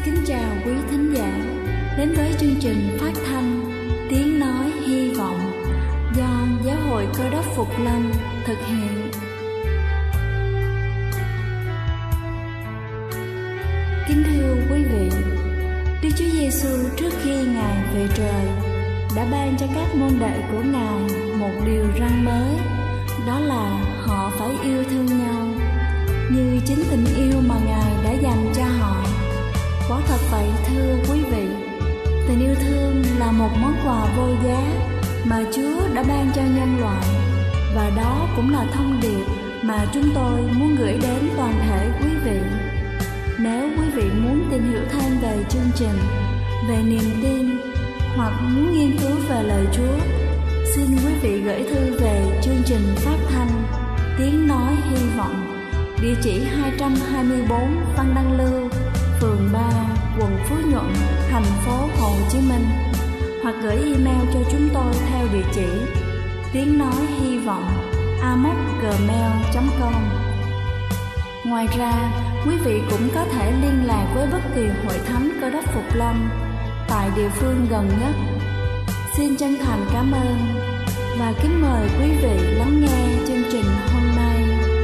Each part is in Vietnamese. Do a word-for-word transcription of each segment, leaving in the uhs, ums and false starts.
kính chào quý thính giả đến với chương trình phát thanh Tiếng Nói Hy Vọng do Giáo hội Cơ Đốc Phục Lâm thực hiện. Kính thưa quý vị, Đức Chúa Giêsu trước khi Ngài về trời đã ban cho các môn đệ của Ngài một điều răn mới, đó là họ phải yêu thương nhau như chính tình yêu mà Ngài đã dành cho họ. Quả thật vậy thưa quý vị, tình yêu thương là một món quà vô giá mà Chúa đã ban cho nhân loại, và đó cũng là thông điệp mà chúng tôi muốn gửi đến toàn thể quý vị. Nếu quý vị muốn tìm hiểu thêm về chương trình, về niềm tin hoặc muốn nghiên cứu về lời Chúa, xin quý vị gửi thư về chương trình phát thanh Tiếng Nói Hy Vọng, địa chỉ hai trăm hai mươi bốn Văn Đăng Lưu, phường ba, quận Phú Nhuận, thành phố Hồ Chí Minh, hoặc gửi email cho chúng tôi theo địa chỉ tiếng nói hy vọng a m o c gmail chấm com. Ngoài ra, quý vị cũng có thể liên lạc với bất kỳ hội thánh Cơ Đốc Phục Lâm tại địa phương gần nhất. Xin chân thành cảm ơn và kính mời quý vị lắng nghe chương trình hôm nay.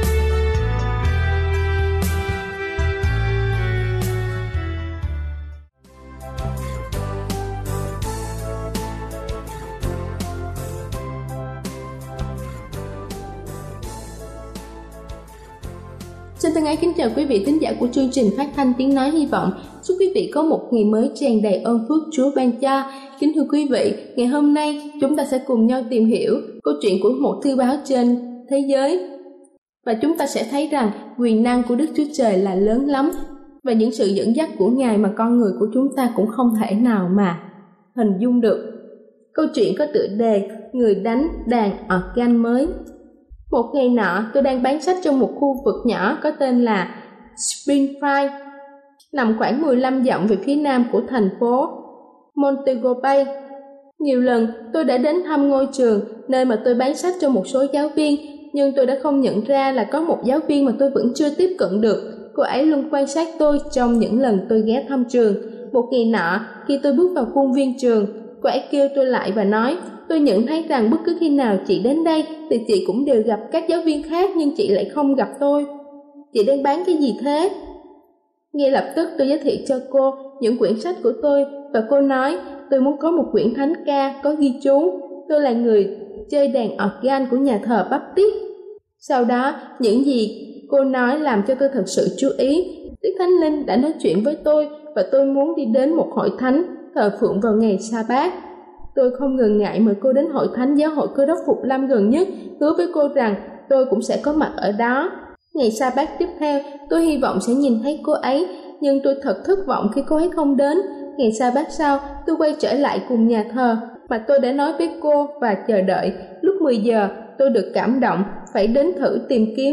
Xin thân ái kính chào quý vị thính giả của chương trình phát thanh Tiếng Nói Hy Vọng. Chúc quý vị có một ngày mới tràn đầy ơn phước Chúa ban cho. Kính thưa quý vị, ngày hôm nay chúng ta sẽ cùng nhau tìm hiểu câu chuyện của một thư báo trên thế giới. Và chúng ta sẽ thấy rằng quyền năng của Đức Chúa Trời là lớn lắm, và những sự dẫn dắt của Ngài mà con người của chúng ta cũng không thể nào mà hình dung được. Câu chuyện có tựa đề Người đánh đàn organ mới. Một ngày nọ, tôi đang bán sách trong một khu vực nhỏ có tên là Springfield, nằm khoảng mười lăm dặm về phía nam của thành phố Montego Bay. Nhiều lần tôi đã đến thăm ngôi trường nơi mà tôi bán sách cho một số giáo viên, nhưng tôi đã không nhận ra là có một giáo viên mà tôi vẫn chưa tiếp cận được. Cô ấy luôn quan sát tôi trong những lần tôi ghé thăm trường. Một ngày nọ, khi tôi bước vào khuôn viên trường, cô ấy kêu tôi lại và nói: tôi nhận thấy rằng bất cứ khi nào chị đến đây thì chị cũng đều gặp các giáo viên khác, nhưng chị lại không gặp tôi. Chị đang bán cái gì thế? Ngay lập tức tôi giới thiệu cho cô những quyển sách của tôi, và cô nói tôi muốn có một quyển thánh ca có ghi chú tôi là người chơi đàn organ của nhà thờ Baptist. Sau đó, những gì cô nói làm cho tôi thật sự chú ý. Đức Thánh Linh đã nói chuyện với tôi, và tôi muốn đi đến một hội thánh thờ phượng vào ngày Sa-bát. Tôi không ngần ngại mời cô đến hội thánh Giáo hội Cơ Đốc Phục Lâm gần nhất, hứa với cô rằng tôi cũng sẽ có mặt ở đó. Ngày Sa-bát tiếp theo, tôi hy vọng sẽ nhìn thấy cô ấy, nhưng tôi thật thất vọng khi cô ấy không đến. Ngày Sa-bát sau, tôi quay trở lại cùng nhà thờ mà tôi đã nói với cô và chờ đợi. Lúc mười giờ, tôi được cảm động phải đến thử tìm kiếm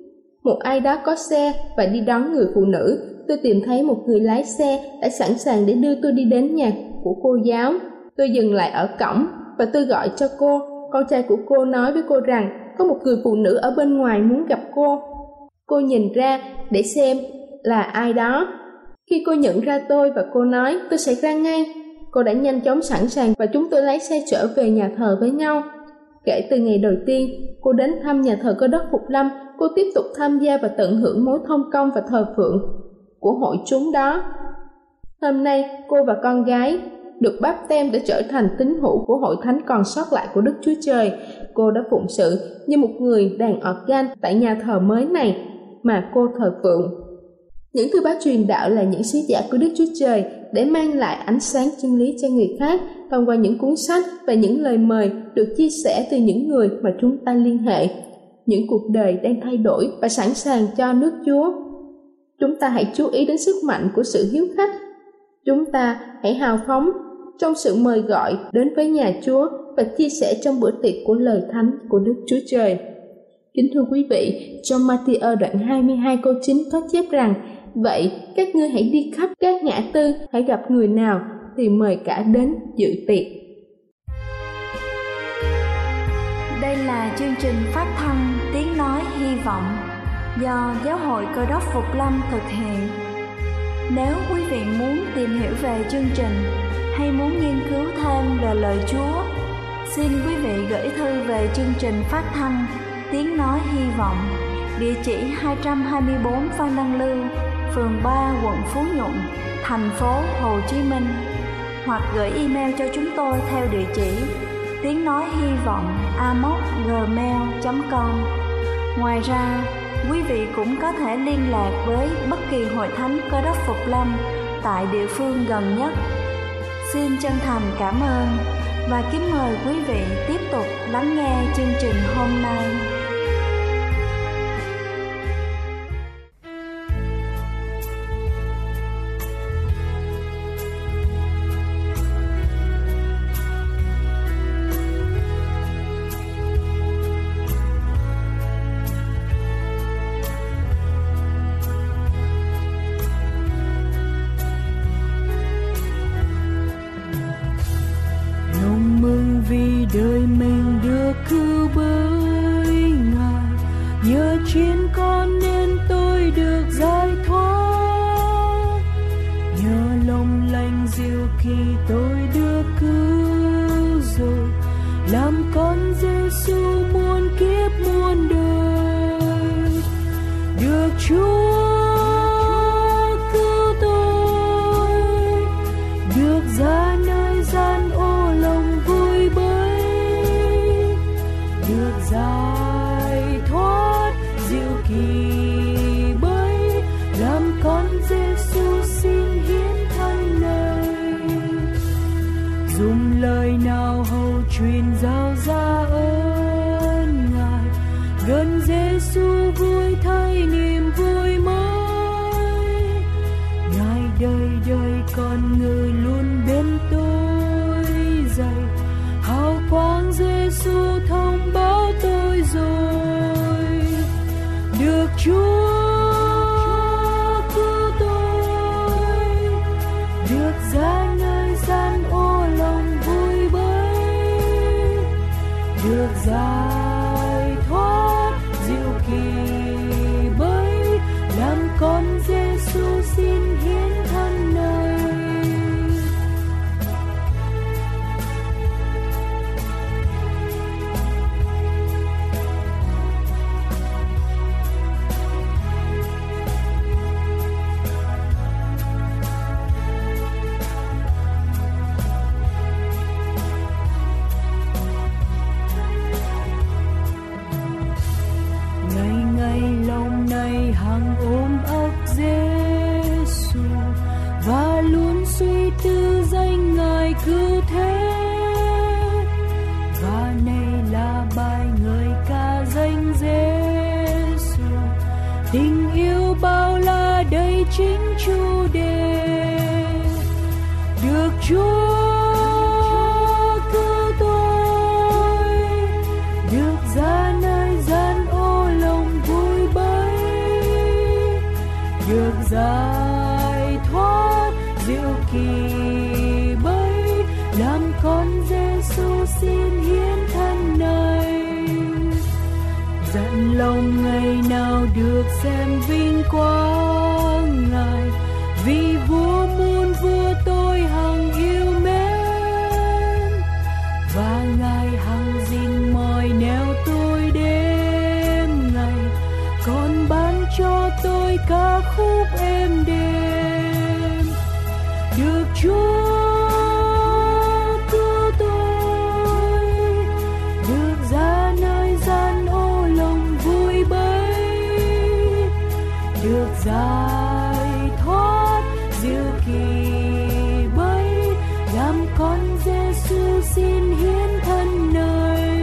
một ai đó có xe và đi đón người phụ nữ. Tôi tìm thấy một người lái xe đã sẵn sàng để đưa tôi đi đến nhà của cô giáo. Tôi dừng lại ở cổng và tôi gọi cho cô. Con trai của cô nói với cô rằng có một người phụ nữ ở bên ngoài muốn gặp cô. Cô nhìn ra để xem là ai đó. Khi cô nhận ra tôi và cô nói tôi sẽ ra ngay, cô đã nhanh chóng sẵn sàng và chúng tôi lái xe trở về nhà thờ với nhau. Kể từ ngày đầu tiên cô đến thăm nhà thờ Cơ Đốc Phục Lâm, cô tiếp tục tham gia và tận hưởng mối thông công và thờ phượng của hội chúng đó. Hôm nay cô và con gái được báp têm để trở thành tín hữu của hội thánh còn sót lại của Đức Chúa Trời. Cô đã phụng sự như một người đàn organ tại nhà thờ mới này mà cô thờ phượng. Những thư báo truyền đạo là những sứ giả của Đức Chúa Trời để mang lại ánh sáng chân lý cho người khác thông qua những cuốn sách và những lời mời được chia sẻ từ những người mà chúng ta liên hệ. Những cuộc đời đang thay đổi và sẵn sàng cho nước Chúa. Chúng ta hãy chú ý đến sức mạnh của sự hiếu khách. Chúng ta hãy hào phóng trong sự mời gọi đến với nhà Chúa và chia sẻ trong bữa tiệc của lời thánh của Đức Chúa Trời. Kính thưa quý vị, trong Ma-thi-ơ đoạn hai mươi hai câu chín có chép rằng: vậy các ngươi hãy đi khắp các ngã tư, hãy gặp người nào thì mời cả đến dự tiệc. Đây là chương trình phát thanh Tiếng Nói Hy Vọng do Giáo hội Cơ Đốc Phục Lâm thực hiện. Nếu quý vị muốn tìm hiểu về chương trình hay muốn nghiên cứu thêm về lời Chúa, xin quý vị gửi thư về chương trình phát thanh Tiếng Nói Hy Vọng, địa chỉ hai trăm hai mươi tư Phan Đăng Lưu, phường ba, quận Phú Nhuận, thành phố Hồ Chí Minh, hoặc gửi email cho chúng tôi theo địa chỉ tiếng nói hy vọng a m o s gmail chấm com. Ngoài ra, quý vị cũng có thể liên lạc với bất kỳ hội thánh Cơ Đốc Phục Lâm tại địa phương gần nhất. Xin chân thành cảm ơn và kính mời quý vị tiếp tục lắng nghe chương trình hôm nay. Đời mình được cứu bởi Ngài, nhờ trên con nên tôi được giải thoát, nhờ lòng lành dịu khi tôi được cứu rồi, làm con Giêsu muôn kiếp muôn đời, được Chúa cứu tôi, được ra nơi gian ô lòng vui bơi, được giải thoát diệu kỳ bấy, làm con Giêsu xin hiến thân này, dùng lời nào hầu truyền giao ra ơn Ngài, gần Giêsu vui thay niềm vui mới, Ngài đời đời con người luôn bên tôi dạy, hào quang Giêsu thông báo tôi rồi, được Chúa cứu tôi, được ra nơi gian ô lòng vui bấy, được giải thoát diệu kỳ bấy, làm con Giêsu xin hiến thân này. Hằng ôm ấp Giêsu và luôn suy tư danh Ngài cứu thế, và này là bài ngợi ca danh Giêsu, tình yêu bao la đầy chính chủ đề, được Chúa cứu tôi, được ra nơi gian ô lòng vui bấy, được giải thoát diệu kỳ bấy, làm con Giêsu xin hiến thân này, dặn lòng ngày nào được xem vinh quang Ngài, vì vua muôn vua tôi hằng yêu mến, và Ngài hằng gìn mỏi neo tôi đêm ngày, còn ban cho tôi ca khúc êm đềm, được Chúa cứu tôi, được ra nơi gian ô lòng vui bấy, được giải thoát diệu kỳ bấy, làm con Giêsu xin hiến thân này.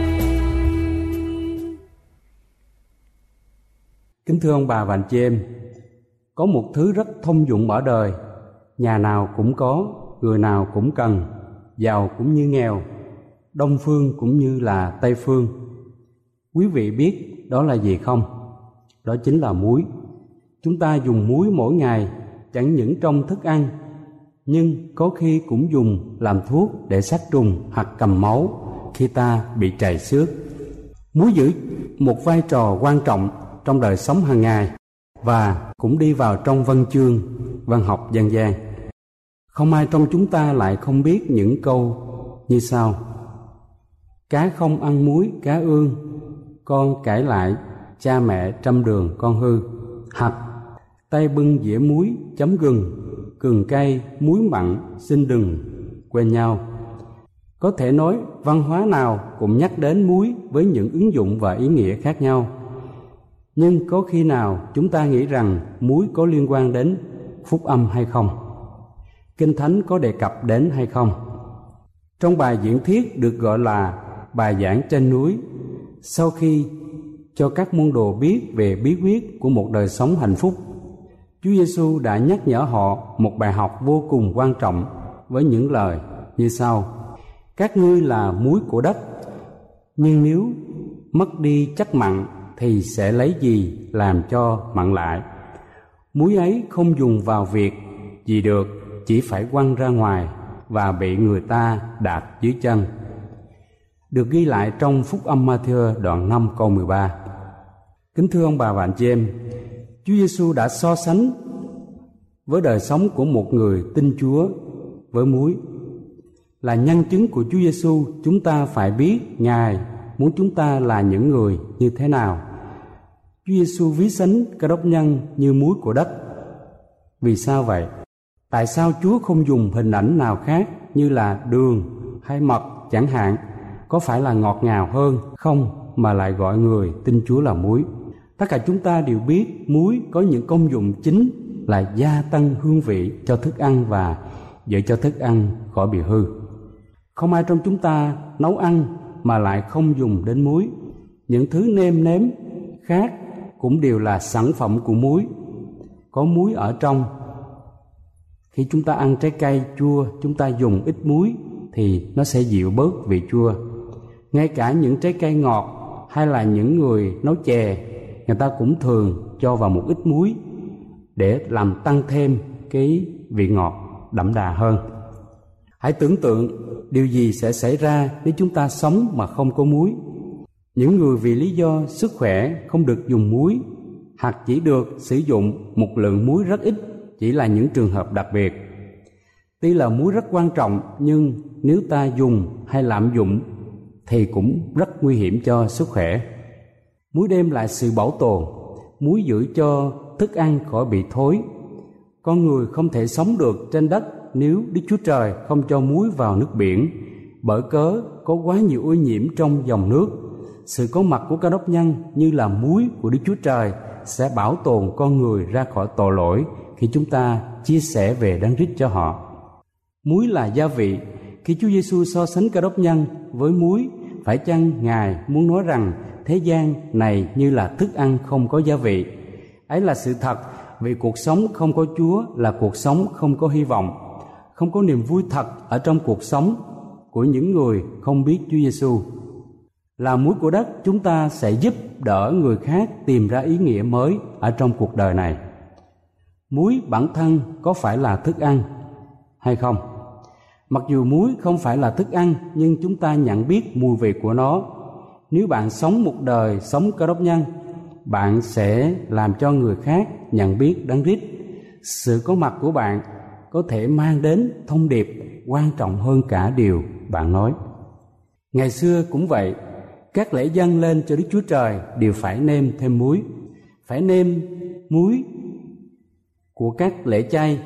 Kính thưa ông bà và anh chị em, có một thứ rất thông dụng ở đời, nhà nào cũng có, người nào cũng cần, giàu cũng như nghèo, Đông phương cũng như là Tây phương. Quý vị biết đó là gì không? Đó chính là muối. Chúng ta dùng muối mỗi ngày, chẳng những trong thức ăn, nhưng có khi cũng dùng làm thuốc để sát trùng hoặc cầm máu khi ta bị trầy xước. Muối giữ một vai trò quan trọng trong đời sống hàng ngày và cũng đi vào trong văn chương văn học dân gian. Không ai trong chúng ta lại không biết những câu như sau: cá không ăn muối cá ương, con cãi lại cha mẹ trăm đường con hư. Hoặc tay bưng dĩa muối chấm gừng, gừng cay muối mặn xin đừng quên nhau. Có thể nói văn hóa nào cũng nhắc đến muối với những ứng dụng và ý nghĩa khác nhau. Nhưng có khi nào chúng ta nghĩ rằng muối có liên quan đến phúc âm hay không? Kinh Thánh có đề cập đến hay không? Trong bài diễn thuyết được gọi là bài giảng trên núi, sau khi cho các môn đồ biết về bí quyết của một đời sống hạnh phúc, Chúa Giêsu đã nhắc nhở họ một bài học vô cùng quan trọng với những lời như sau: các ngươi là muối của đất, nhưng nếu mất đi chất mặn thì sẽ lấy gì làm cho mặn lại? Muối ấy không dùng vào việc gì được, chỉ phải quăng ra ngoài và bị người ta đạp dưới chân. Được ghi lại trong Phúc âm Ma-thi-ơ đoạn năm câu mười ba. Kính thưa ông bà và anh chị em, Chúa Giêsu đã so sánh với đời sống của một người tin Chúa với muối. Là nhân chứng của Chúa Giêsu, chúng ta phải biết Ngài muốn chúng ta là những người như thế nào. Chúa Giêsu ví sánh Cơ Đốc nhân như muối của đất. Vì sao vậy? Tại sao Chúa không dùng hình ảnh nào khác như là đường hay mật chẳng hạn? Có phải là ngọt ngào hơn không mà lại gọi người tin Chúa là muối? Tất cả chúng ta đều biết muối có những công dụng chính là gia tăng hương vị cho thức ăn và giữ cho thức ăn khỏi bị hư. Không ai trong chúng ta nấu ăn mà lại không dùng đến muối. Những thứ nêm nếm khác cũng đều là sản phẩm của muối, có muối ở trong. Khi chúng ta ăn trái cây chua, chúng ta dùng ít muối thì nó sẽ dịu bớt vị chua. Ngay cả những trái cây ngọt hay là những người nấu chè, người ta cũng thường cho vào một ít muối để làm tăng thêm cái vị ngọt đậm đà hơn. Hãy tưởng tượng điều gì sẽ xảy ra nếu chúng ta sống mà không có muối. Những người vì lý do sức khỏe không được dùng muối, hoặc chỉ được sử dụng một lượng muối rất ít, chỉ là những trường hợp đặc biệt. Tuy là muối rất quan trọng, nhưng nếu ta dùng hay lạm dụng thì cũng rất nguy hiểm cho sức khỏe. Muối đem lại sự bảo tồn, muối giữ cho thức ăn khỏi bị thối. Con người không thể sống được trên đất nếu Đức Chúa Trời không cho muối vào nước biển, bởi cớ có quá nhiều ô nhiễm trong dòng nước. Sự có mặt của Cơ Đốc nhân như là muối của Đức Chúa Trời sẽ bảo tồn con người ra khỏi tội lỗi khi chúng ta chia sẻ về Đấng Christ cho họ. Muối là gia vị. Khi Chúa Giêsu so sánh Cơ Đốc nhân với muối, phải chăng Ngài muốn nói rằng thế gian này như là thức ăn không có gia vị? Ấy là sự thật, vì cuộc sống không có Chúa là cuộc sống không có hy vọng, không có niềm vui thật ở trong cuộc sống của những người không biết Chúa Giêsu. Là muối của đất, chúng ta sẽ giúp đỡ người khác tìm ra ý nghĩa mới ở trong cuộc đời này. Muối bản thân có phải là thức ăn hay không? Mặc dù muối không phải là thức ăn, nhưng chúng ta nhận biết mùi vị của nó. Nếu bạn sống một đời sống Cơ Đốc nhân, bạn sẽ làm cho người khác nhận biết Đấng Christ. Sự có mặt của bạn có thể mang đến thông điệp quan trọng hơn cả điều bạn nói. Ngày xưa cũng vậy, các lễ dâng lên cho Đức Chúa Trời đều phải nêm thêm muối. Phải nêm muối của các lễ chay,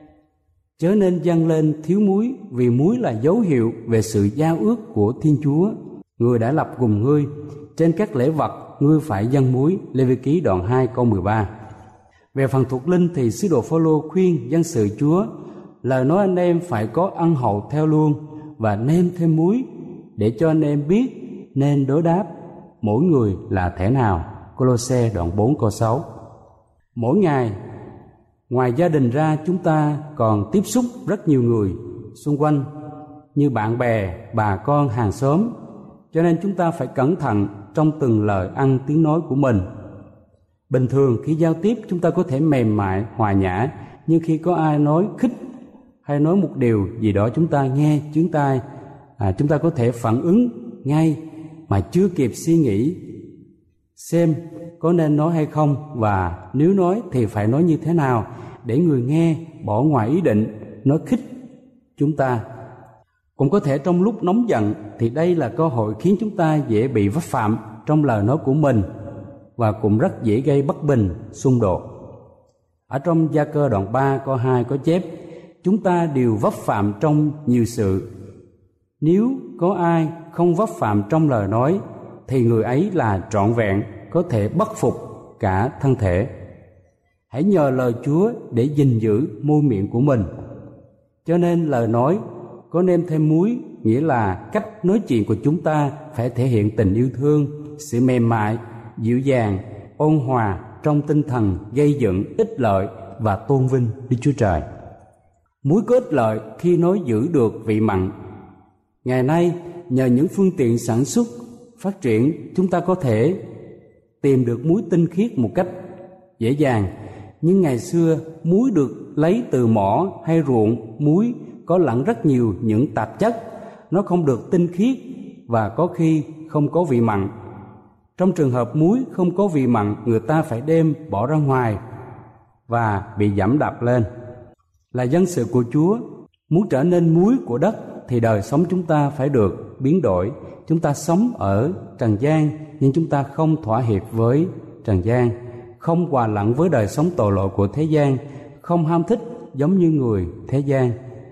chớ nên dâng lên thiếu muối, vì muối là dấu hiệu về sự giao ước của Thiên Chúa, người đã lập cùng ngươi. Trên các lễ vật ngươi phải dâng muối. Lê-vi-ký đoạn hai câu mười ba. Về phần thuộc linh thì sứ đồ Phao-lô khuyên dân sự Chúa, lời nói anh em phải có ân hậu theo luôn và nêm thêm muối để cho anh em biết nên đối đáp mỗi người là thế nào. Cô-lô-se đoạn bốn câu sáu. Mỗi ngày, ngoài gia đình ra, chúng ta còn tiếp xúc rất nhiều người xung quanh như bạn bè, bà con, hàng xóm. Cho nên chúng ta phải cẩn thận trong từng lời ăn tiếng nói của mình. Bình thường khi giao tiếp chúng ta có thể mềm mại, hòa nhã, nhưng khi có ai nói khích hay nói một điều gì đó chúng ta nghe chướng tai, à, chúng ta có thể phản ứng ngay mà chưa kịp suy nghĩ xem có nên nói hay không, và nếu nói thì phải nói như thế nào để người nghe bỏ ngoài ý định nói khích chúng ta. Cũng có thể trong lúc nóng giận thì đây là cơ hội khiến chúng ta dễ bị vấp phạm trong lời nói của mình và cũng rất dễ gây bất bình, xung đột. Ở trong Gia Cơ đoạn ba câu hai có chép: chúng ta đều vấp phạm trong nhiều sự. Nếu có ai không vấp phạm trong lời nói thì người ấy là trọn vẹn, có thể bất phục cả thân thể. Hãy nhờ lời Chúa để gìn giữ môi miệng của mình. Cho nên lời nói có nêm thêm muối, nghĩa là cách nói chuyện của chúng ta phải thể hiện tình yêu thương, sự mềm mại, dịu dàng, ôn hòa trong tinh thần gây dựng, ích lợi và tôn vinh Đức Chúa Trời. Muối có ích lợi khi nói giữ được vị mặn. Ngày nay, nhờ những phương tiện sản xuất phát triển, chúng ta có thể tìm được muối tinh khiết một cách dễ dàng. Nhưng ngày xưa, muối được lấy từ mỏ hay ruộng, muối có lẫn rất nhiều những tạp chất, nó không được tinh khiết và có khi không có vị mặn. Trong trường hợp muối không có vị mặn, người ta phải đem bỏ ra ngoài và bị giẫm đạp lên. Là dân sự của Chúa, muốn trở nên muối của đất thì đời sống chúng ta phải được biến đổi. Chúng ta sống ở trần gian nhưng chúng ta không thỏa hiệp với trần gian, không hòa lẫn với đời sống tội lỗi của thế gian, không ham thích giống như người thế gian.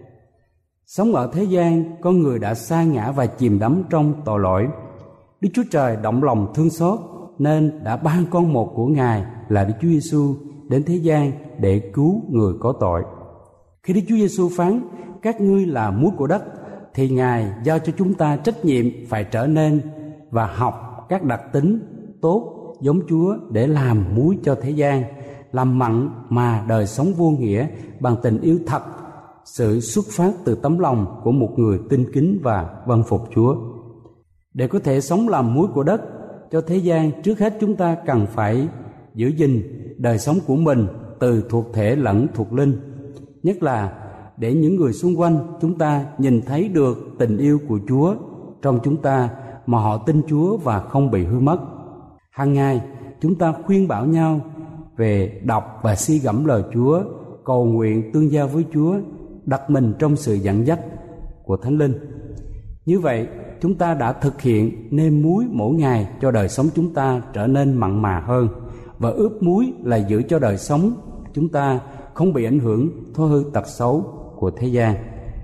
Sống ở thế gian, con người đã sa ngã và chìm đắm trong tội lỗi. Đức Chúa Trời động lòng thương xót nên đã ban con một của Ngài là Đức Chúa Giêsu đến thế gian để cứu người có tội. Khi Đức Chúa Giêsu phán các ngươi là muối của đất thì Ngài giao cho chúng ta trách nhiệm phải trở nên và học các đặc tính tốt giống Chúa để làm muối cho thế gian, làm mặn mà đời sống vô nghĩa bằng tình yêu thật, sự xuất phát từ tấm lòng của một người tin kính và vâng phục Chúa. Để có thể sống làm muối của đất cho thế gian, trước hết chúng ta cần phải giữ gìn đời sống của mình từ thuộc thể lẫn thuộc linh, nhất là để những người xung quanh chúng ta nhìn thấy được tình yêu của Chúa trong chúng ta mà họ tin Chúa và không bị hư mất. Hàng ngày chúng ta khuyên bảo nhau về đọc và suy gẫm lời Chúa, cầu nguyện tương giao với Chúa, đặt mình trong sự dẫn dắt của Thánh Linh. Như vậy chúng ta đã thực hiện nêm muối mỗi ngày cho đời sống chúng ta trở nên mặn mà hơn, và ướp muối là giữ cho đời sống chúng ta không bị ảnh hưởng thói hư tật xấu của thế gian.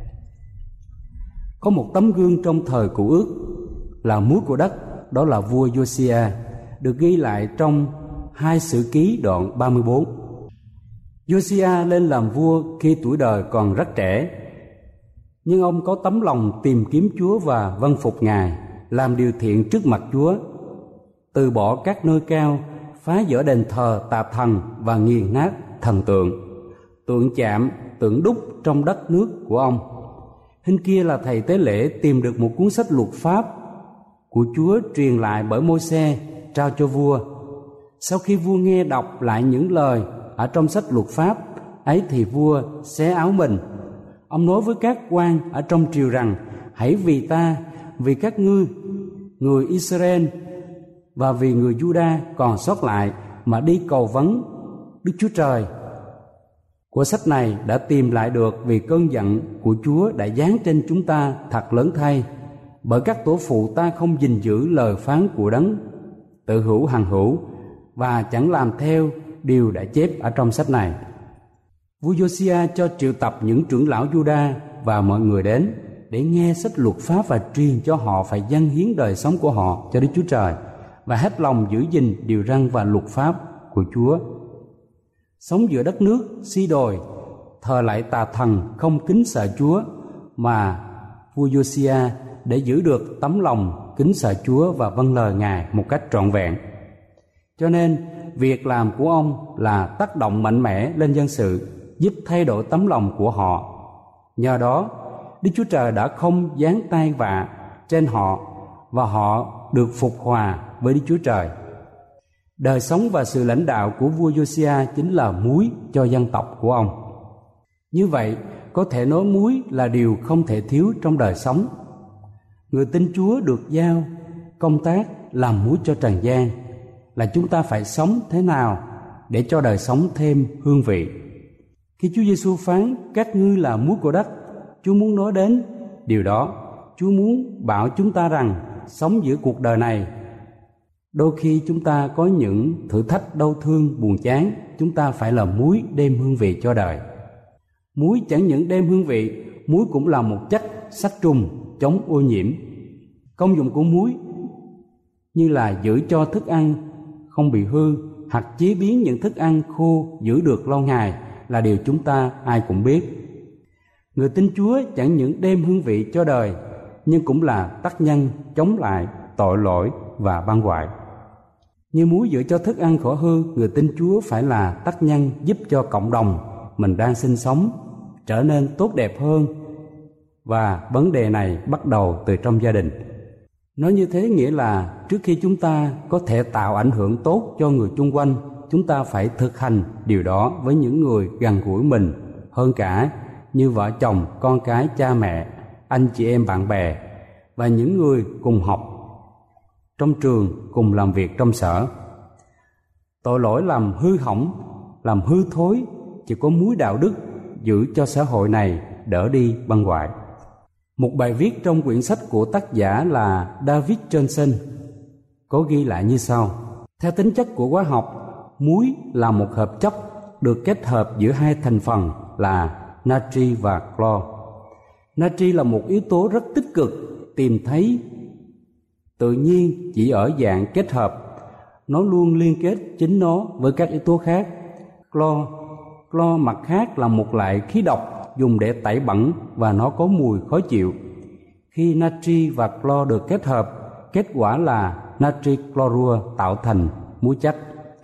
Có một tấm gương trong thời Cựu Ước là muối của đất, đó là vua Josiah, được ghi lại trong Hai Sử Ký đoạn ba mươi bốn. Josiah lên làm vua khi tuổi đời còn rất trẻ, nhưng ông có tấm lòng tìm kiếm Chúa và vâng phục Ngài, làm điều thiện trước mặt Chúa, từ bỏ các nơi cao, phá dỡ đền thờ tà thần và nghiền nát thần tượng, tượng chạm, tượng đúc trong đất nước của ông. Hình kia là thầy tế lễ tìm được một cuốn sách luật pháp của Chúa truyền lại bởi Môi-se trao cho vua. Sau khi vua nghe đọc lại những lời ở trong sách luật pháp ấy thì vua xé áo mình. Ông nói với các quan ở trong triều rằng: hãy vì ta, vì các ngươi, người Israel và vì người Juda còn sót lại mà đi cầu vấn Đức Chúa Trời. Của sách này đã tìm lại được vì cơn giận của Chúa đã giáng trên chúng ta thật lớn thay, bởi các tổ phụ ta không gìn giữ lời phán của Đấng tự hữu hằng hữu và chẳng làm theo điều đã chép ở trong sách này. Vua Josiah cho triệu tập những trưởng lão Juda và mọi người đến để nghe sách luật pháp và truyền cho họ phải dâng hiến đời sống của họ cho Đức Chúa Trời và hết lòng giữ gìn điều răn và luật pháp của Chúa. Sống giữa đất nước si đồi, thờ lại tà thần, không kính sợ Chúa, mà vua Josiah để giữ được tấm lòng kính sợ Chúa và vâng lời Ngài một cách trọn vẹn. Cho nên việc làm của ông là tác động mạnh mẽ lên dân sự, giúp thay đổi tấm lòng của họ. Nhờ đó, Đức Chúa Trời đã không giáng tai vạ trên họ và họ được phục hòa với Đức Chúa Trời. Đời sống và sự lãnh đạo của vua Josiah chính là muối cho dân tộc của ông. Như vậy, có thể nói muối là điều không thể thiếu trong đời sống. Người tin Chúa được giao công tác làm muối cho trần gian, là chúng ta phải sống thế nào để cho đời sống thêm hương vị. Khi Chúa Giêsu phán các ngươi là muối của đất, Chúa muốn nói đến điều đó. Chúa muốn bảo chúng ta rằng sống giữa cuộc đời này, đôi khi chúng ta có những thử thách đau thương buồn chán, chúng ta phải là muối đem hương vị cho đời. Muối chẳng những đem hương vị, muối cũng là một chất sát trùng, chống ô nhiễm. Công dụng của muối như là giữ cho thức ăn không bị hư, hoặc chế biến những thức ăn khô giữ được lâu ngày là điều chúng ta ai cũng biết. Người tin Chúa chẳng những đem hương vị cho đời, nhưng cũng là tác nhân chống lại tội lỗi và băng hoại. Như muối giữ cho thức ăn khỏi hư, người tin Chúa phải là tác nhân giúp cho cộng đồng mình đang sinh sống trở nên tốt đẹp hơn, và vấn đề này bắt đầu từ trong gia đình. Nói như thế nghĩa là trước khi chúng ta có thể tạo ảnh hưởng tốt cho người chung quanh, chúng ta phải thực hành điều đó với những người gần gũi mình hơn cả, như vợ chồng, con cái, cha mẹ, anh chị em, bạn bè và những người cùng học trong trường, cùng làm việc trong sở. Tội lỗi làm hư hỏng, làm hư thối, chỉ có muối đạo đức giữ cho xã hội này đỡ đi băng hoại. Một bài viết trong quyển sách của tác giả là David Johnson có ghi lại như sau: theo tính chất của hóa học, muối là một hợp chất được kết hợp giữa hai thành phần là natri và clo. Natri là một yếu tố rất tích cực, tìm thấy tự nhiên chỉ ở dạng kết hợp. Nó luôn liên kết chính nó với các yếu tố khác. Clo, clo mặt khác là một loại khí độc dùng để tẩy bẩn và nó có mùi khó chịu. Khi natri và clo được kết hợp, kết quả là natri clorua tạo thành muối chất.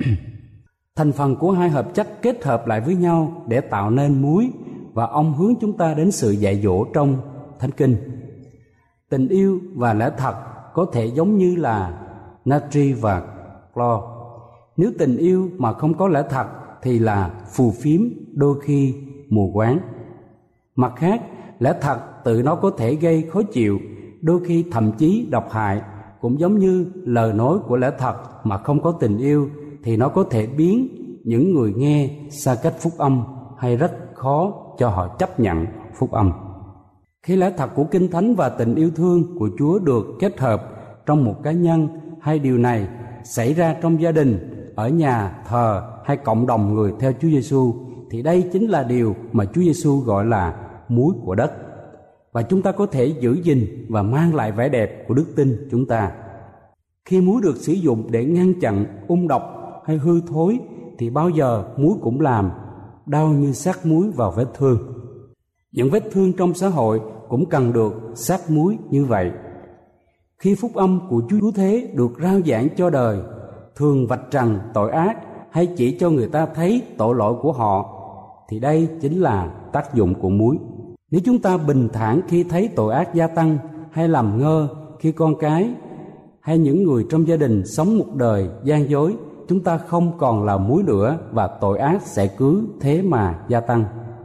Thành phần của hai hợp chất kết hợp lại với nhau để tạo nên muối, và ông hướng chúng ta đến sự dạy dỗ trong Thánh Kinh. Tình yêu và lẽ thật có thể giống như là natri và clo. Nếu tình yêu mà không có lẽ thật thì là phù phiếm, đôi khi mù quáng. Mặt khác, lẽ thật tự nó có thể gây khó chịu, đôi khi thậm chí độc hại. Cũng giống như lời nói của lẽ thật mà không có tình yêu thì nó có thể biến những người nghe xa cách phúc âm, hay rất khó cho họ chấp nhận phúc âm. Khi lẽ thật của Kinh Thánh và tình yêu thương của Chúa được kết hợp trong một cá nhân, hay điều này xảy ra trong gia đình, ở nhà thờ hay cộng đồng người theo Chúa Giêsu, thì đây chính là điều mà Chúa Giêsu gọi là muối của đất, và chúng ta có thể giữ gìn và mang lại vẻ đẹp của đức tin chúng ta. Khi muối được sử dụng để ngăn chặn ung độc hay hư thối thì bao giờ muối cũng làm đau như sát muối vào vết thương. Những vết thương trong xã hội cũng cần được sát muối như vậy. Khi phúc âm của Chúa Cứu Thế được rao giảng cho đời, thường vạch trần tội ác hay chỉ cho người ta thấy tội lỗi của họ, thì đây chính là tác dụng của muối. Nếu chúng ta bình thản khi thấy tội ác gia tăng, hay làm ngơ khi con cái hay những người trong gia đình sống một đời gian dối, chúng ta không còn là muối nữa, và tội ác sẽ cứ thế mà gia tăng.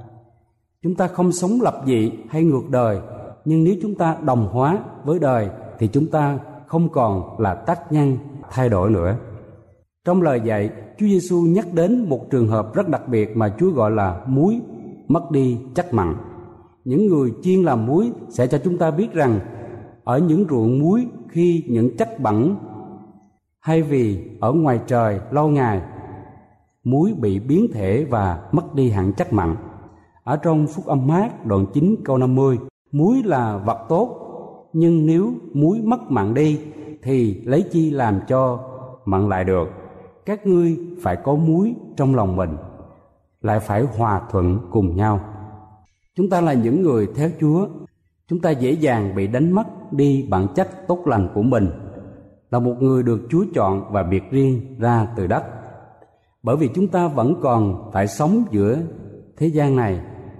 Chúng ta không sống lập dị hay ngược đời, nhưng nếu chúng ta đồng hóa với đời thì chúng ta không còn là tác nhân thay đổi nữa. Trong lời dạy, Chúa Giêsu nhắc đến một trường hợp rất đặc biệt mà Chúa gọi là muối mất đi chất mặn. Những người chuyên làm muối sẽ cho chúng ta biết rằng ở những ruộng muối, khi những chất bẩn hay vì ở ngoài trời lâu ngày, muối bị biến thể và mất đi hẳn chất mặn. Ở trong Phúc Âm Mát đoạn chín câu năm mươi, muối là vật tốt, nhưng nếu muối mất mặn đi thì lấy chi làm cho mặn lại được. Các ngươi phải có muối trong lòng mình, lại phải hòa thuận cùng nhau. Chúng ta là những người theo Chúa, chúng ta dễ dàng bị đánh mất đi bản chất tốt lành của mình, là một người được Chúa chọn và biệt riêng ra từ đất. Bởi vì chúng ta vẫn còn phải sống giữa thế gian này.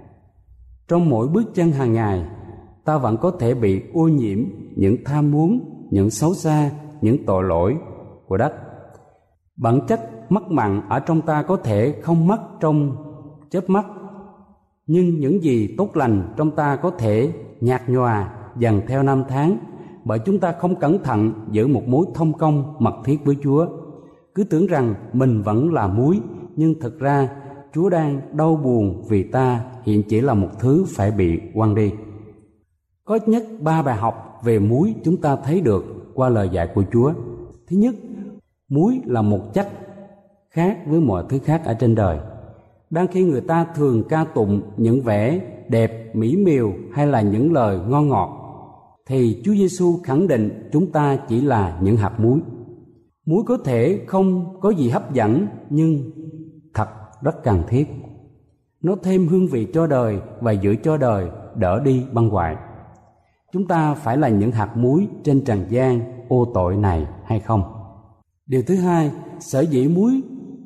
Trong mỗi bước chân hàng ngày, ta vẫn có thể bị ô nhiễm những tham muốn, những xấu xa, những tội lỗi của đất. Bản chất mất mặn ở trong ta có thể không mất trong chớp mắt, nhưng những gì tốt lành trong ta có thể nhạt nhòa dần theo năm tháng, bởi chúng ta không cẩn thận giữ một mối thông công mật thiết với Chúa. Cứ tưởng rằng mình vẫn là muối, nhưng thực ra Chúa đang đau buồn vì ta hiện chỉ là một thứ phải bị quăng đi. Có ít nhất ba bài học về muối chúng ta thấy được qua lời dạy của Chúa. Thứ nhất, muối là một chất khác với mọi thứ khác ở trên đời. Đang khi người ta thường ca tụng những vẻ đẹp, mỹ miều hay là những lời ngon ngọt, thì Chúa Giêsu khẳng định chúng ta chỉ là những hạt muối. Muối có thể không có gì hấp dẫn, nhưng thật rất cần thiết. Nó thêm hương vị cho đời và giữ cho đời đỡ đi băng hoại. Chúng ta phải là những hạt muối trên trần gian ô tội này hay không? Điều thứ hai, sở dĩ muối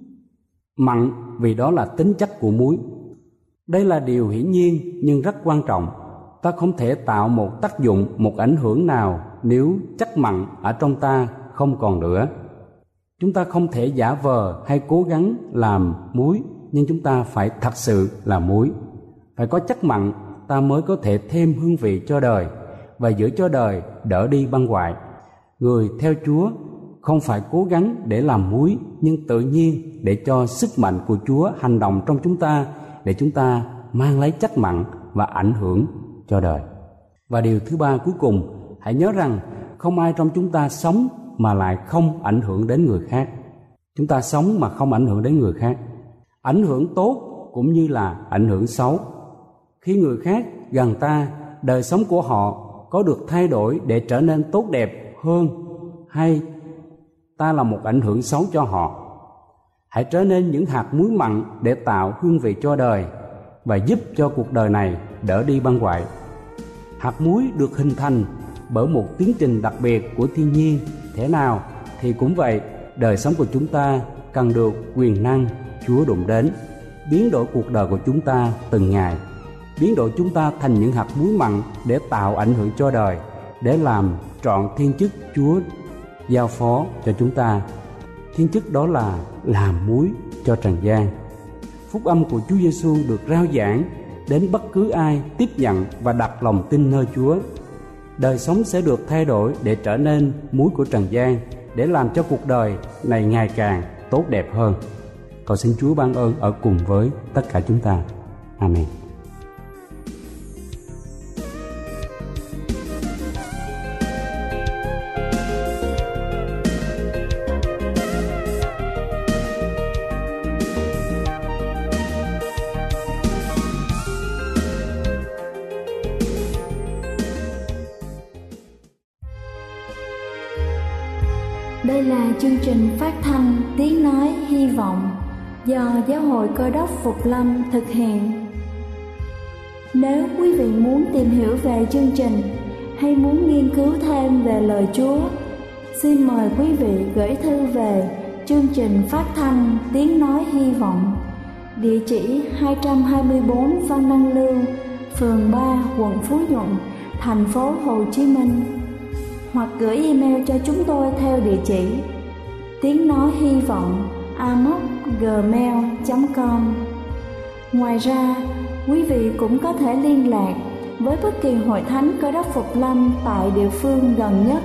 mặn vì đó là tính chất của muối. Đây là điều hiển nhiên nhưng rất quan trọng. Ta không thể tạo một tác dụng, một ảnh hưởng nào nếu chất mặn ở trong ta không còn nữa. Chúng ta không thể giả vờ hay cố gắng làm muối, nhưng chúng ta phải thật sự là muối. Phải có chất mặn, ta mới có thể thêm hương vị cho đời và giữ cho đời đỡ đi băng hoại. Người theo Chúa không phải cố gắng để làm muối, nhưng tự nhiên để cho sức mạnh của Chúa hành động trong chúng ta, để chúng ta mang lấy chất mặn và ảnh hưởng cho đời. Và điều thứ ba cuối cùng, hãy nhớ rằng không ai trong chúng ta sống mà lại không ảnh hưởng đến người khác. Chúng ta sống mà không ảnh hưởng đến người khác. Ảnh hưởng tốt cũng như là ảnh hưởng xấu. Khi người khác gần ta, đời sống của họ có được thay đổi để trở nên tốt đẹp hơn, hay ta là một ảnh hưởng xấu cho họ. Hãy trở nên những hạt muối mặn để tạo hương vị cho đời và giúp cho cuộc đời này đỡ đi băng hoại. Hạt muối được hình thành bởi một tiến trình đặc biệt của thiên nhiên. Thế nào thì cũng vậy, đời sống của chúng ta cần được quyền năng Chúa đụng đến, biến đổi cuộc đời của chúng ta từng ngày, biến đổi chúng ta thành những hạt muối mặn để tạo ảnh hưởng cho đời, để làm trọn thiên chức Chúa giao phó cho chúng ta. Thiên chức đó là làm muối cho trần gian. Phúc âm của Chúa Giêsu được rao giảng đến bất cứ ai tiếp nhận và đặt lòng tin nơi Chúa. Đời sống sẽ được thay đổi để trở nên muối của trần gian, để làm cho cuộc đời này ngày càng tốt đẹp hơn. Cầu xin Chúa ban ơn ở cùng với tất cả chúng ta. Amen. Đây là chương trình phát thanh Tiếng Nói Hy Vọng do Giáo hội Cơ đốc Phục Lâm thực hiện. Nếu quý vị muốn tìm hiểu về chương trình hay muốn nghiên cứu thêm về lời Chúa, xin mời quý vị gửi thư về chương trình phát thanh Tiếng Nói Hy Vọng, địa chỉ hai trăm hai mươi bốn Phan Đăng Lưu, phường ba, quận Phú Nhuận, thành phố Hồ Chí Minh, hoặc gửi email cho chúng tôi theo địa chỉ tiếng nói hy vọng a m o c gmail chấm com. Ngoài ra, quý vị cũng có thể liên lạc với bất kỳ hội thánh Cơ đốc Phục Lâm tại địa phương gần nhất.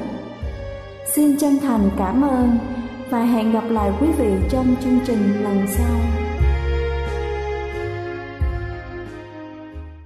Xin chân thành cảm ơn và hẹn gặp lại quý vị trong chương trình lần sau.